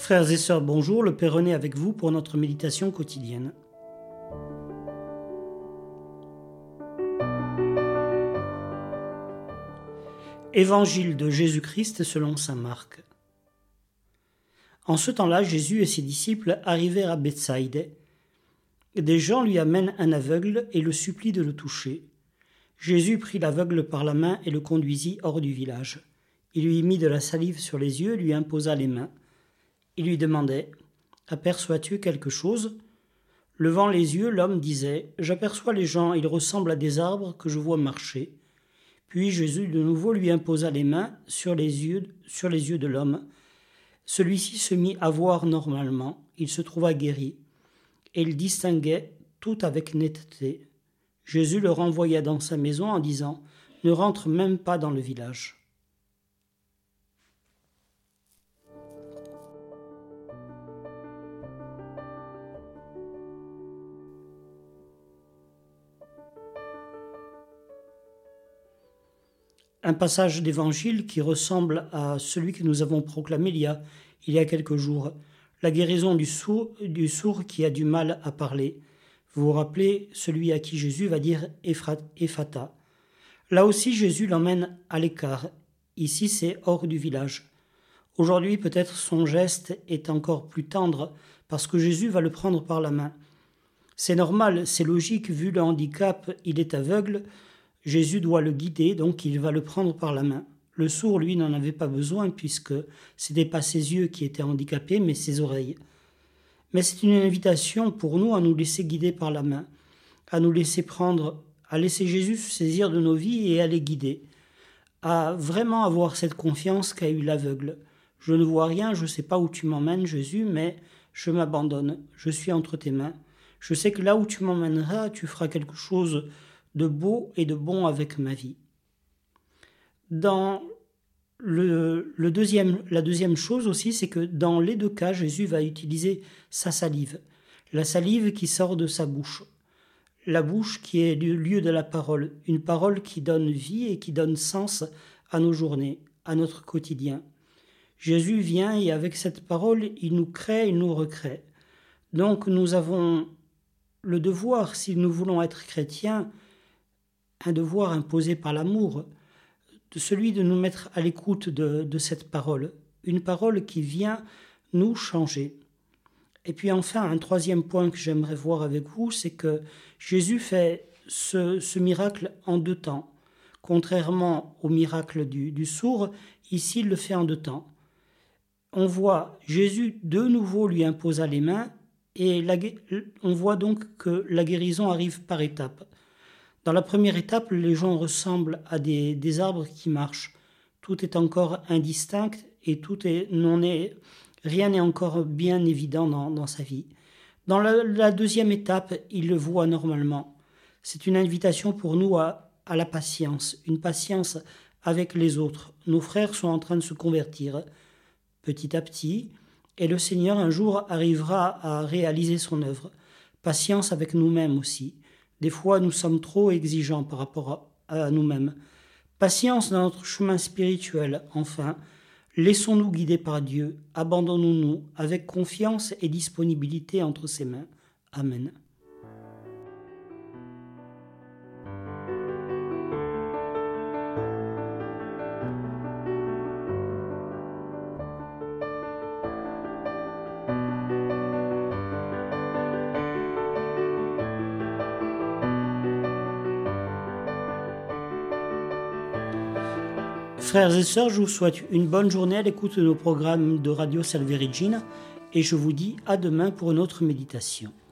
Frères et sœurs, bonjour, le Père René avec vous pour notre méditation quotidienne. Évangile de Jésus-Christ selon saint Marc. En ce temps-là, Jésus et ses disciples arrivèrent à Bethsaïde. Des gens lui amènent un aveugle et le supplient de le toucher. Jésus prit l'aveugle par la main et le conduisit hors du village. Il lui mit de la salive sur les yeux et lui imposa les mains. Il lui demandait « Aperçois-tu quelque chose ?» Levant les yeux, l'homme disait « J'aperçois les gens, ils ressemblent à des arbres que je vois marcher. » Puis Jésus de nouveau lui imposa les mains sur les yeux de l'homme. Celui-ci se mit à voir normalement, il se trouva guéri, et il distinguait tout avec netteté. Jésus le renvoya dans sa maison en disant « Ne rentre même pas dans le village. » Un passage d'évangile qui ressemble à celui que nous avons proclamé il y a quelques jours, la guérison du sourd qui a du mal à parler. Vous vous rappelez celui à qui Jésus va dire Ephata. Là aussi, Jésus l'emmène à l'écart. Ici, c'est hors du village. Aujourd'hui, peut-être son geste est encore plus tendre parce que Jésus va le prendre par la main. C'est normal, c'est logique, vu le handicap, il est aveugle. Jésus doit le guider, donc il va le prendre par la main. Le sourd, lui, n'en avait pas besoin puisque ce n'était pas ses yeux qui étaient handicapés, mais ses oreilles. Mais c'est une invitation pour nous à nous laisser guider par la main, à nous laisser prendre, à laisser Jésus se saisir de nos vies et à les guider, à vraiment avoir cette confiance qu'a eu l'aveugle. Je ne vois rien, je ne sais pas où tu m'emmènes, Jésus, mais je m'abandonne, je suis entre tes mains. Je sais que là où tu m'emmèneras, tu feras quelque chose de beau et de bon avec ma vie. Dans la deuxième chose aussi, c'est que dans les deux cas, Jésus va utiliser sa salive. La salive qui sort de sa bouche. La bouche qui est le lieu de la parole. Une parole qui donne vie et qui donne sens à nos journées, à notre quotidien. Jésus vient et avec cette parole, il nous crée, il nous recrée. Donc nous avons le devoir, si nous voulons être chrétiens, un devoir imposé par l'amour, de celui de nous mettre à l'écoute de cette parole, une parole qui vient nous changer. Et puis enfin, un troisième point que j'aimerais voir avec vous, c'est que Jésus fait ce miracle en 2 temps. Contrairement au miracle du sourd, ici il le fait en 2 temps. On voit Jésus de nouveau lui imposa les mains et on voit donc que la guérison arrive par étapes. Dans la première étape, les gens ressemblent à des arbres qui marchent. Tout est encore indistinct et rien n'est encore bien évident dans sa vie. Dans la deuxième étape, il le voit normalement. C'est une invitation pour nous à la patience, une patience avec les autres. Nos frères sont en train de se convertir petit à petit et le Seigneur un jour arrivera à réaliser son œuvre. Patience avec nous-mêmes aussi. Des fois, nous sommes trop exigeants par rapport à nous-mêmes. Patience dans notre chemin spirituel, enfin. Laissons-nous guider par Dieu. Abandonnons-nous avec confiance et disponibilité entre ses mains. Amen. Frères et sœurs, je vous souhaite une bonne journée à l'écoute de nos programmes de Radio Salve Regina et je vous dis à demain pour une autre méditation.